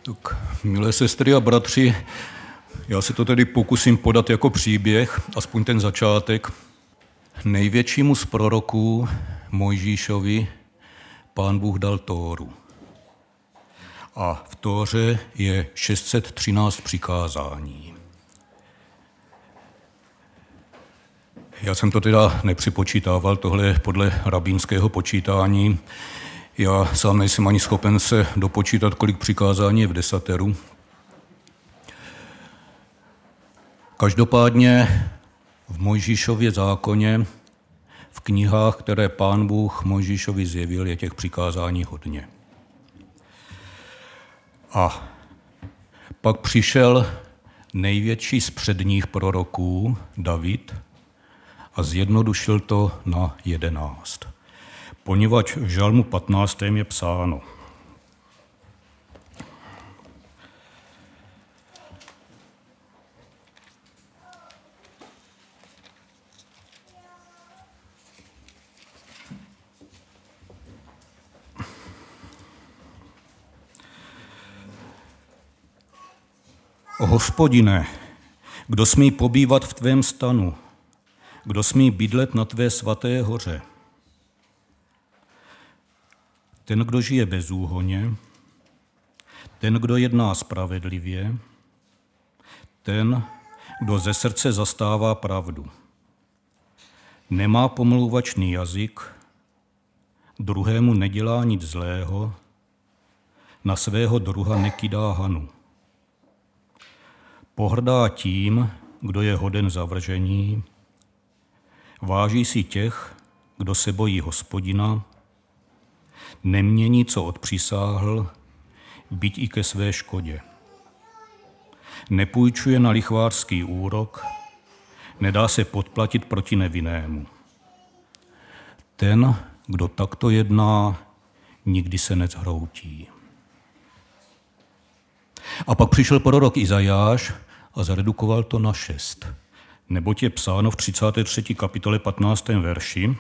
Tak, milé sestry a bratři, já se to tedy pokusím podat jako příběh, aspoň ten začátek. Největšímu z proroků, Mojžíšovi, Pán Bůh dal Tóru. A v Tóře je 613 přikázání. Já jsem to teda nepřipočítával, tohle je podle rabínského počítání. Já sám nejsem ani schopen se dopočítat, kolik přikázání je v desateru. Každopádně v Mojžíšově zákoně, v knihách, které Pán Bůh Mojžíšovi zjevil, je těch přikázání hodně. A pak přišel největší z předních proroků, David, a zjednodušil to na 11. Poněvadž v Žalmu 15. je psáno: O Hospodine, kdo smí pobývat v tvém stanu, kdo smí bydlet na tvé svaté hoře? Ten, kdo žije bezúhonně, ten, kdo jedná spravedlivě, ten, kdo ze srdce zastává pravdu. Nemá pomlouvačný jazyk, druhému nedělá nic zlého, na svého druha nekydá hanu. Pohrdá tím, kdo je hoden zavržení, váží si těch, kdo se bojí Hospodina, nemění, co odpřisáhl, byť i ke své škodě. Nepůjčuje na lichvářský úrok, nedá se podplatit proti nevinnému. Ten, kdo takto jedná, nikdy se nezhroutí. A pak přišel prorok Izajáš a zaredukoval to na 6. Neboť je psáno v 33. kapitole 15. verši: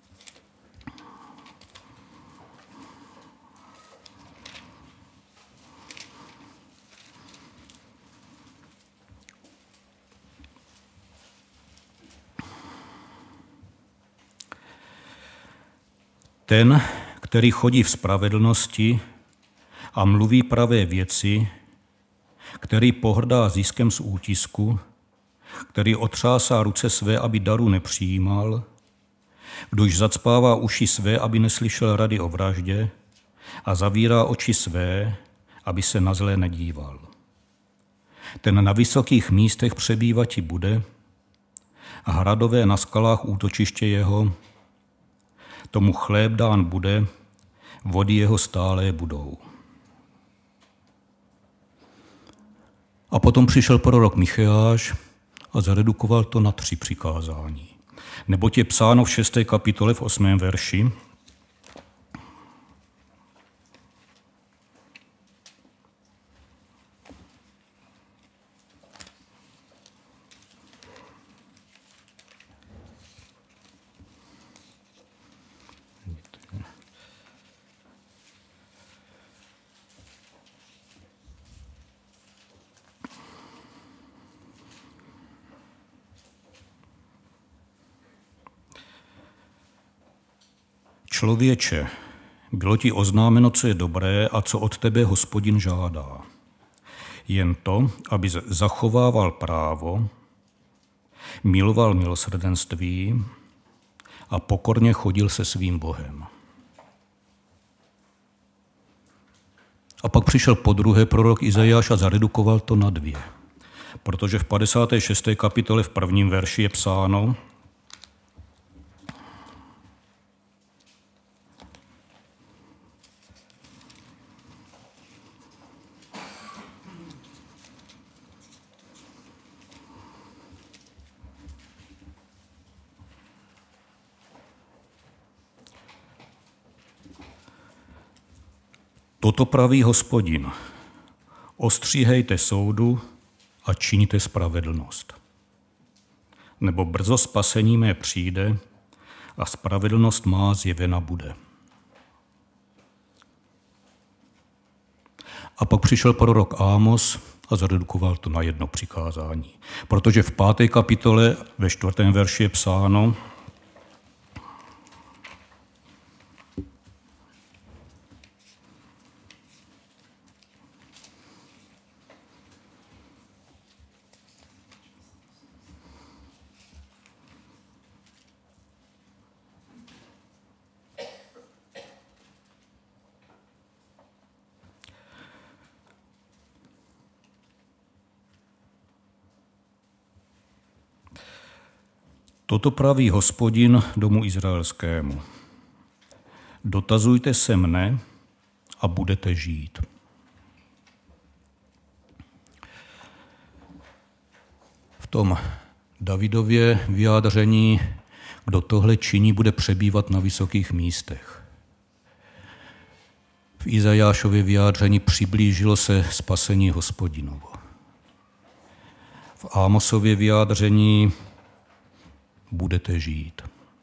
Ten, který chodí v spravedlnosti a mluví pravé věci, který pohrdá ziskem z útisku, který otřásá ruce své, aby daru nepřijímal, kdož zacpává uši své, aby neslyšel rady o vraždě, a zavírá oči své, aby se na zlé nedíval. Ten na vysokých místech přebývati bude, a hradové na skalách útočiště jeho, tomu chléb dán bude, vody jeho stálé budou. A potom přišel prorok Micheáš a zaredukoval to na 3 přikázání. Neboť je psáno v 6. kapitole v 8. verši: Člověče, bylo ti oznámeno, co je dobré a co od tebe Hospodin žádá. Jen to, aby zachovával právo, miloval milosrdenství a pokorně chodil se svým Bohem. A pak přišel podruhé prorok Izajáš a zaredukoval to na 2. Protože v 56. kapitole v 1. verši je psáno: Toto praví Hospodin: ostříhejte soudu a čiňte spravedlnost. Nebo brzo spasení mé přijde a spravedlnost má zjevena bude. A pak přišel prorok Ámos a zredukoval to na jedno přikázání. Protože v 5. kapitole ve 4. verši je psáno: Toto praví Hospodin domu izraelskému. Dotazujte se mne a budete žít. V tom Davidově vyjádření, kdo tohle činí, bude přebývat na vysokých místech. V Izajášově vyjádření přiblížilo se spasení Hospodinovo. V Ámosově vyjádření budete žít.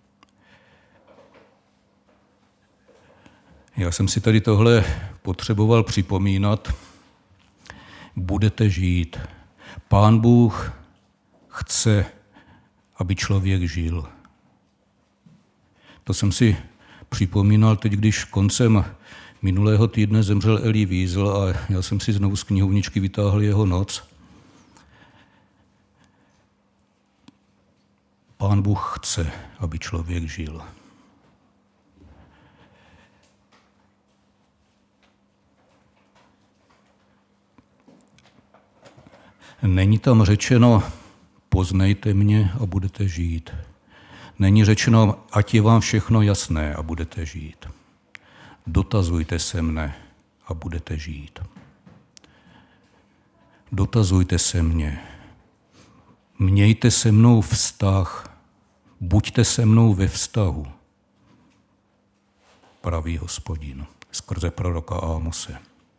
Já jsem si tady tohle potřeboval připomínat. Budete žít. Pán Bůh chce, aby člověk žil. To jsem si připomínal teď, když koncem minulého týdne zemřel Elie Wiesel a já jsem si znovu z knihovničky vytáhl jeho noc. Pán Bůh chce, aby člověk žil. Není tam řečeno, poznejte mě a budete žít. Není řečeno, ať je vám všechno jasné a budete žít. Dotazujte se mne a budete žít. Dotazujte se mě. Mějte se mnou vztah. Buďte se mnou ve vztahu, praví Hospodin skrze proroka Ámose.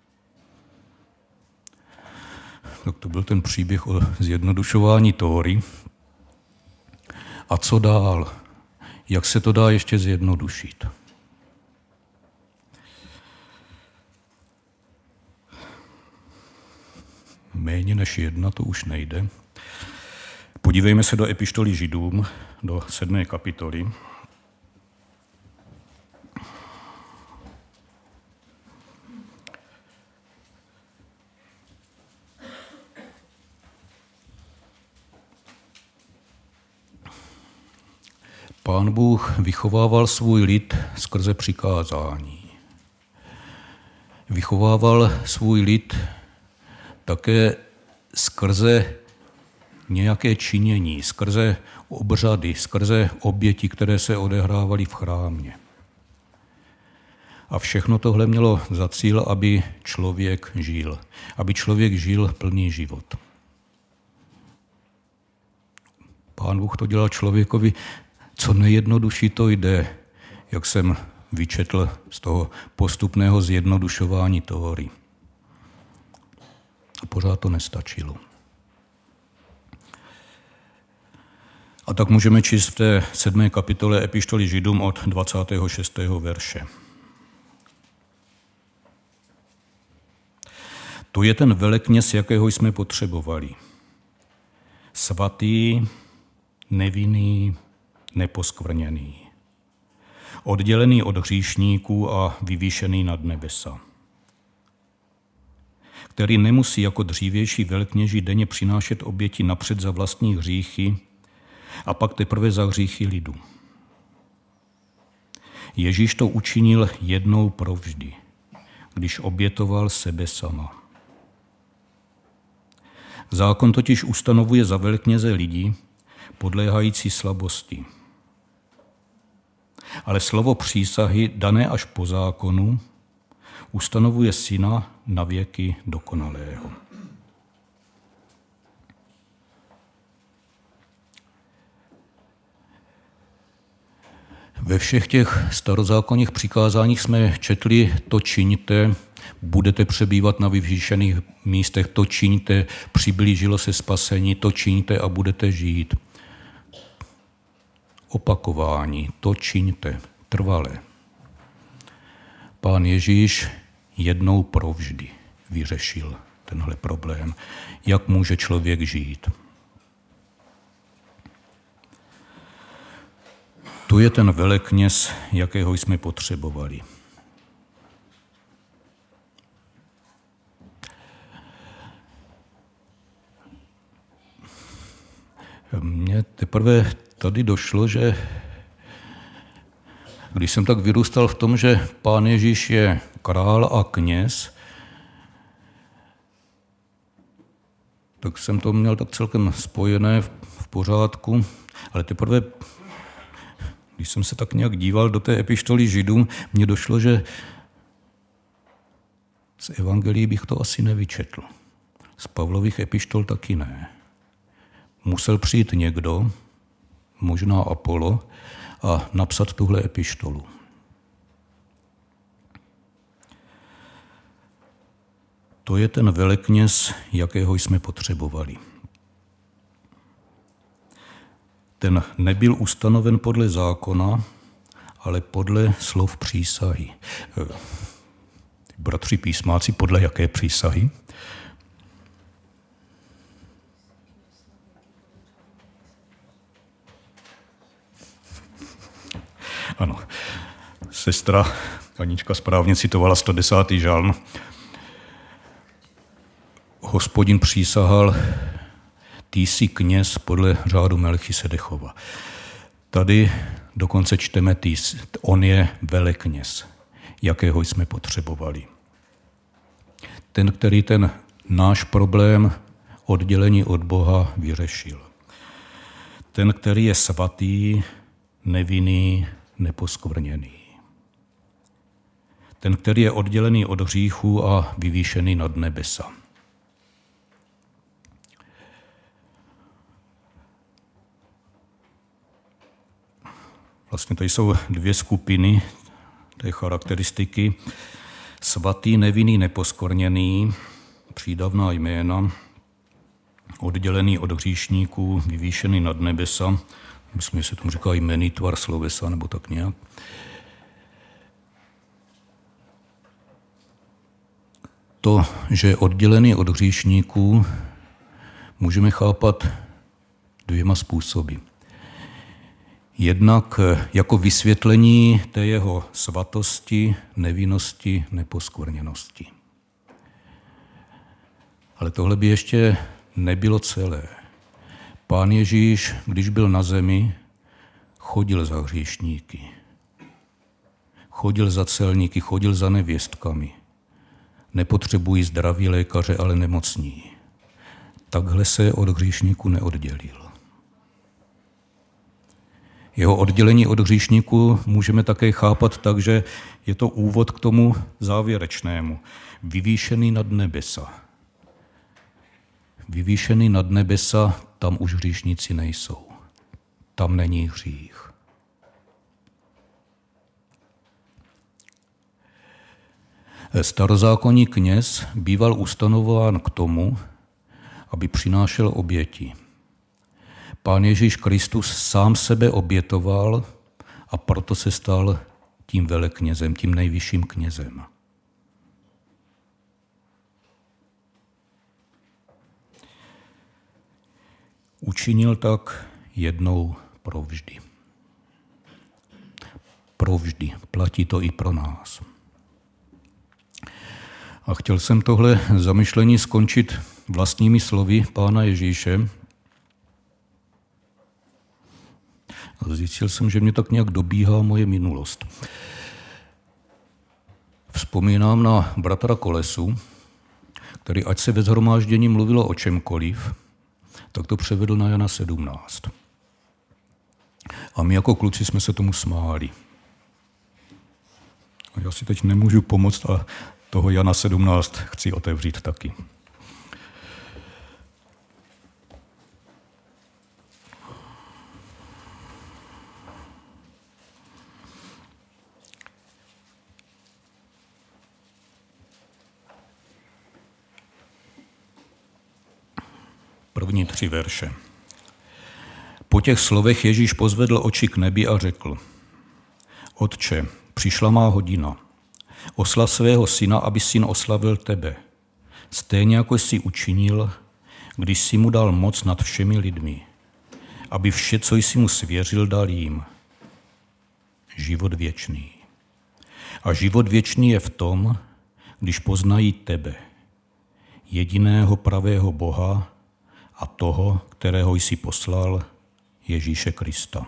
Tak to byl ten příběh o zjednodušování Tóry. A co dál? Jak se to dá ještě zjednodušit? Méně než jedna to už nejde. Podívejme se do epištoly Židům, do 7. kapitoly. Pán Bůh vychovával svůj lid skrze přikázání. Vychovával svůj lid také skrze nějaké činění, skrze obřady, skrze oběti, které se odehrávaly v chrámě. A všechno tohle mělo za cíl, aby člověk žil. Aby člověk žil plný život. Pán Bůh to dělal člověkovi, co nejjednodušší to jde, jak jsem vyčetl z toho postupného zjednodušování Tóry. A pořád to nestačilo. A tak můžeme číst v té 7. kapitole epištoly Židům od 26. verše. To je ten velekněz, jakého jsme potřebovali. Svatý, nevinný, neposkvrněný. Oddělený od hříšníků a vyvýšený nad nebesa. Který nemusí jako dřívější velekněži denně přinášet oběti napřed za vlastní hříchy a pak teprve za hříchy lidu. Ježíš to učinil jednou provždy, když obětoval sebe sama. Zákon totiž ustanovuje za velekněze lidi podléhající slabosti. Ale slovo přísahy, dané až po zákonu, ustanovuje syna na věky dokonalého. Ve všech těch starozákonních přikázáních jsme četli, to čiňte, budete přebývat na vyvýšených místech, to čiňte, přiblížilo se spasení, to čiňte a budete žít. Opakování, to čiňte, trvale. Pán Ježíš jednou provždy vyřešil tenhle problém. Jak může člověk žít? To je ten velekněz, jakého jsme potřebovali. Mně teprve tady došlo, že když jsem tak vyrůstal v tom, že Pán Ježíš je král a kněz, tak jsem to měl tak celkem spojené v pořádku, ale teprve, když jsem se tak nějak díval do té epištoly Židům, mně došlo, že z evangelií bych to asi nevyčetl. Z Pavlových epištol taky ne. Musel přijít někdo, možná Apollo, a napsat tuhle epištolu. To je ten velekněz, jakého jsme potřebovali. Ten nebyl ustanoven podle zákona, ale podle slov přísahy. Bratři písmáci, podle jaké přísahy? Ano, sestra Anička správně citovala 110. žalm. Hospodin přísahal, ty jsi kněz podle řádu Melchisedechova. Tady dokonce čteme, on je velekněz, jakého jsme potřebovali. Ten, který ten náš problém oddělení od Boha vyřešil. Ten, který je svatý, nevinný, neposkvrněný. Ten, který je oddělený od hříchu a vyvýšený nad nebesa. Vlastně tady jsou dvě skupiny té charakteristiky. Svatý, nevinný, neposkvrněný, přídavná jména, oddělený od hříšníků, vyvýšený nad nebesa. Myslím, že se tomu říká jmenný tvar slovesa, nebo tak nějak. To, že je oddělený od hříšníků, můžeme chápat dvěma způsoby. Jednak jako vysvětlení té jeho svatosti, nevinnosti, neposkvrněnosti. Ale tohle by ještě nebylo celé. Pán Ježíš, když byl na zemi, chodil za hříšníky. Chodil za celníky, chodil za nevěstkami. Nepotřebují zdraví lékaře, ale nemocní. Takhle se od hříšníků neoddělil. Jeho oddělení od hříšníků můžeme také chápat tak, že je to úvod k tomu závěrečnému. Vyvýšený nad nebesa. Vyvýšený nad nebesa, tam už hříšníci nejsou. Tam není hřích. Starozákonní kněz býval ustanovován k tomu, aby přinášel oběti. Pán Ježíš Kristus sám sebe obětoval a proto se stal tím veleknězem, tím nejvyšším knězem. Učinil tak jednou provždy. Provždy. Platí to i pro nás. A chtěl jsem tohle zamyšlení skončit vlastními slovy Pána Ježíše. A zjistil jsem, že mě tak nějak dobíhá moje minulost. Vzpomínám na bratra Kolesu, který, ať se ve shromáždění mluvilo o čemkoliv, tak to převedl na Jana 17. A my jako kluci jsme se tomu smáli. A já si teď nemůžu pomoct a toho Jana 17 chci otevřít taky. První 3 verše. Po těch slovech Ježíš pozvedl oči k nebi a řekl: Otče, přišla má hodina. Oslav svého syna, aby syn oslavil tebe. stejně jako jsi učinil, když jsi mu dal moc nad všemi lidmi, aby vše, co jsi mu svěřil, dal jim. Život věčný. A život věčný je v tom, když poznají tebe, jediného pravého Boha a toho, kterého jsi poslal, Ježíše Krista.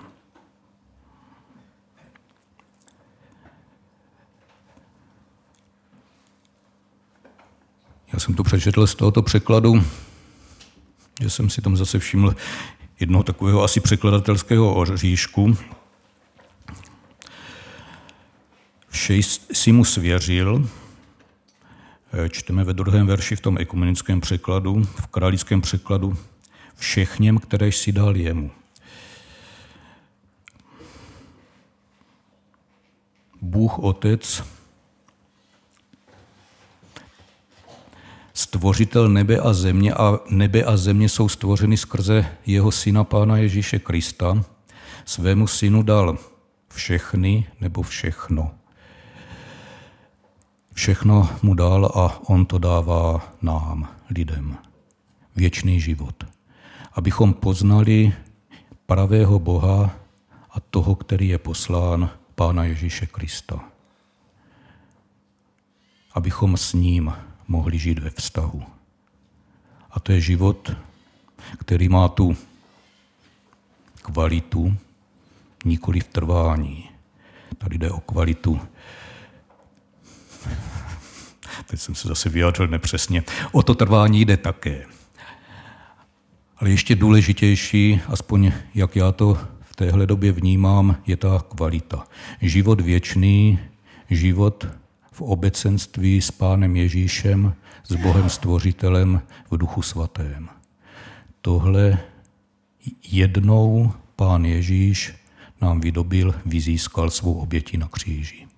Já jsem to přečetl z tohoto překladu, že jsem si tam zase všiml jednoho takového asi překladatelského oříšku. Vše jsi mu svěřil, čteme ve 2. verši v tom ekumenickém překladu, v králickém překladu, všechněm, které jsi dal jemu. Bůh Otec, stvořitel nebe a země jsou stvořeny skrze jeho syna Pána Ježíše Krista, svému synu dal všechny nebo všechno. Všechno mu dal a on to dává nám, lidem. Věčný život. Abychom poznali pravého Boha a toho, který je poslán, Pána Ježíše Krista. Abychom s ním mohli žít ve vztahu. A to je život, který má tu kvalitu, nikoli v trvání. Tady jde o kvalitu. Teď jsem se zase vyjádřil nepřesně. O to trvání jde také. Ale ještě důležitější, aspoň jak já to v téhle době vnímám, je ta kvalita. Život věčný, život v obecenství s Pánem Ježíšem, s Bohem Stvořitelem v Duchu Svatém. Tohle jednou Pán Ježíš nám vydobil, vyzískal svou oběti na kříži.